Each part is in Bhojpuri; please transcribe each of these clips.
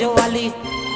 वाली।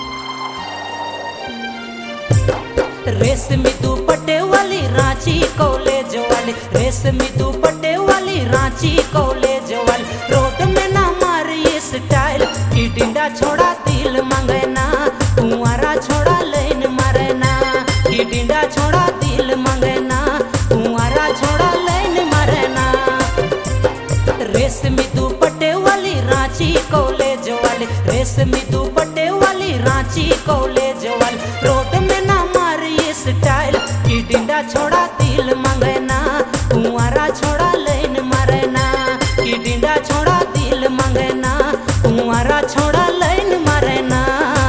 रेशमी दुपट्टे वाली रांची कॉलेज वाली, रेशमी दुपट्टे वाली रांची कॉलेज वाली। रोड में ना मारी स्टाइल की डिंडा छोड़ा दिल मांगे ना, कुंवारा छोड़ा लाइन मारे ना, की डिंडा छोड़ा दिल मांगे ना, कुंवारा छोड़ा लाइन मारे ना। रेशमी दुपट्टे वाली रांची कॉलेज वाली, रेशमी दुपट्टे वाली रांची कॉलेज वाली। रोड में ना मारी स्टाइल की डिंडा छोड़ा दिल मांगे ना, कुंवारा छोड़ा लाइन मारे ना, की डिंडा छोड़ा दिल मांगे ना, कुंवारा छोड़ा लाइन मारे ना।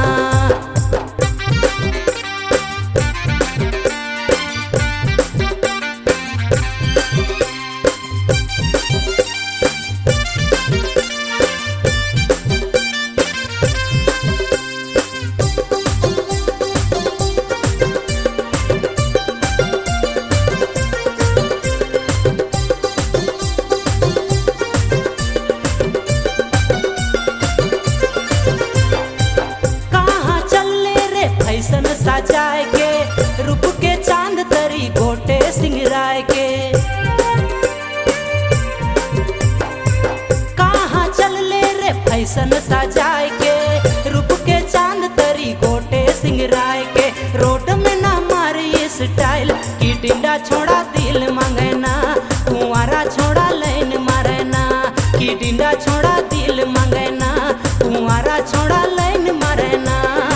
फैशन सजाए के रूप के चांद तरी गोटे सिंगराय के, कहाँ चल ले रे फैशन सजाए के रूप के चांद तरी गोटे सिंगराय के। रोड में ना मारी स्टाइल की डिंडा छोड़ा दिल मांगे ना, कुंवारा छोड़ा लाइन मारे ना, की डिंडा छोड़ा दिल मांगे ना, कुंवारा छोड़ा लाइन मारे ना।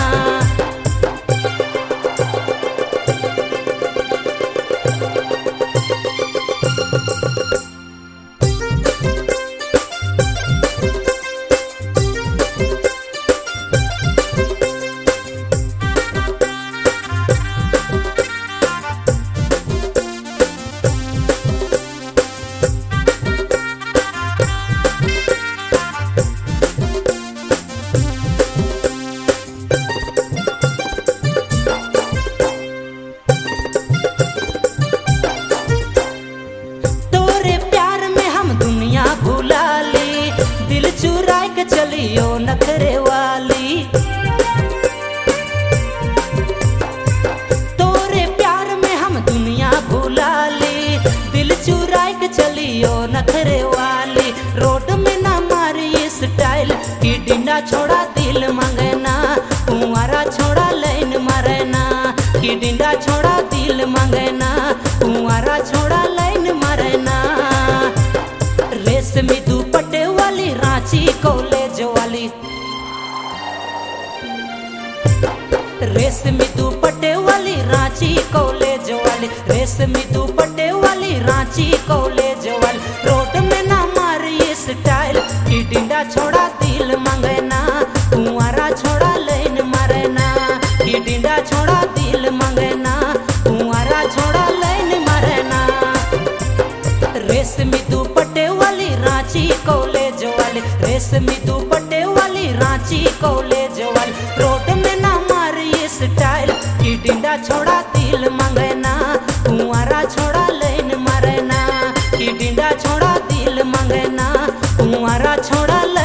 चुराए के चलियो नखरे वाली, तोरे प्यार में हम दुनिया भुला ली, दिल चुराए के चलियो नखरे वाली। रोड में ना मारी स्टाइल की डिंडा छोड़ा दिल मांगे ना, कुंवारा छोड़ा लाइन मारे ना, की डिंडा छोड़ा दिल मांगे ना, कुंवारा छोड़ा लाइन मारे ना। रेशमी दुपट्टे वाली रांची कॉलेज वाली, रेशमी दुपट्टे वाली रांची कॉलेज वाली, रेशमी दुपट्टे वाली रांची कॉलेज वाली। रोड में ना मारी स्टाइल की डिंडा छोड़ा दिल मांगे ना, कुंवारा छोड़ा लाइन मारे ना, की डिंडा छोड़ा दिल मांगे ना, कुंवारा छोड़ा लाइन मारे ना। रेशमी दुपट्टे वाली रांची कॉलेज वाली, रेशमी दुपट्टे वाली रांची कॉलेज वाली। रोड में ना मारी स्टाइल की डिंडा छोड़ा दिल मांगे ना, कुंवारा छोड़ा लाइन मारे ना, की डिंडा छोड़ा दिल मांगे ना, कुंवारा छोड़ा